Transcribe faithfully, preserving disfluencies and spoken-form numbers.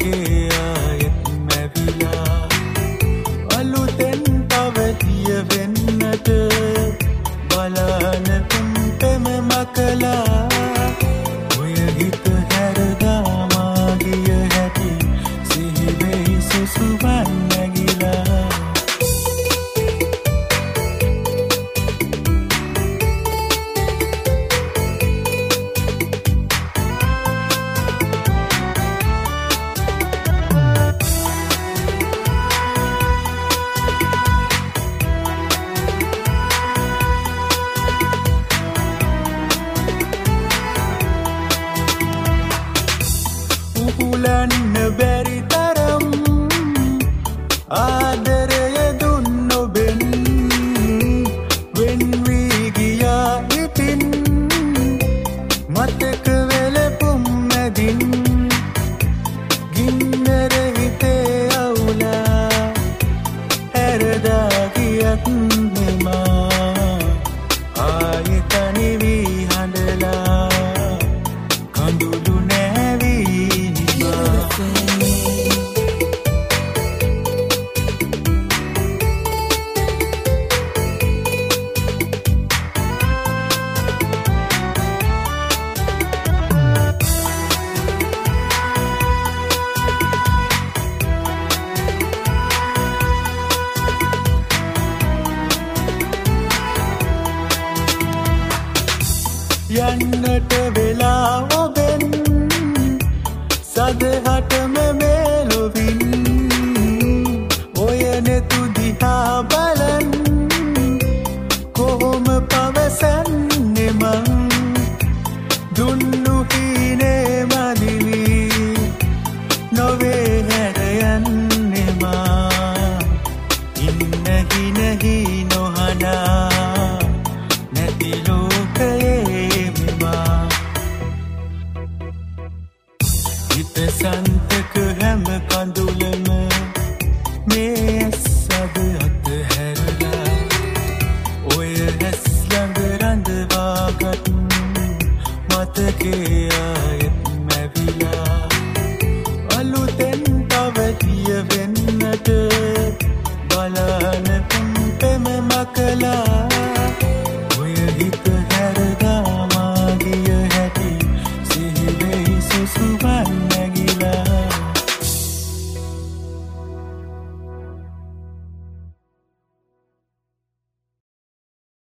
වගේ ආයෙත් මැවිලා අලුතෙන් තවතිය වෙන්නට බලන කුම්පෙම මකලා ඔය හිත හැරදාමා ගිය හැටි සිහිවෙයි සුසුවන් නැගිලා උහුලන්න බැරි තරම් ආදරය දුන්න ඔබෙන් වෙන් වී ගියා ඉතින් මතක වෙලපුම් මැදින් ගින්නර හිතේ අවුලා හැරදා ගියත් මෙමා ආයෙ තනි වී හඬලා කඳුළු නැවී යන්නට වෙලා ඔබෙන් සදහටම මෙලොවින් ඔය නෙතු දිහා බලන් කොහොම පවසන්නේ මං දුන්නු හීනේ මදිවී නොවේ හැර යන්නේ මා ඉන්න හිනහි නොහනා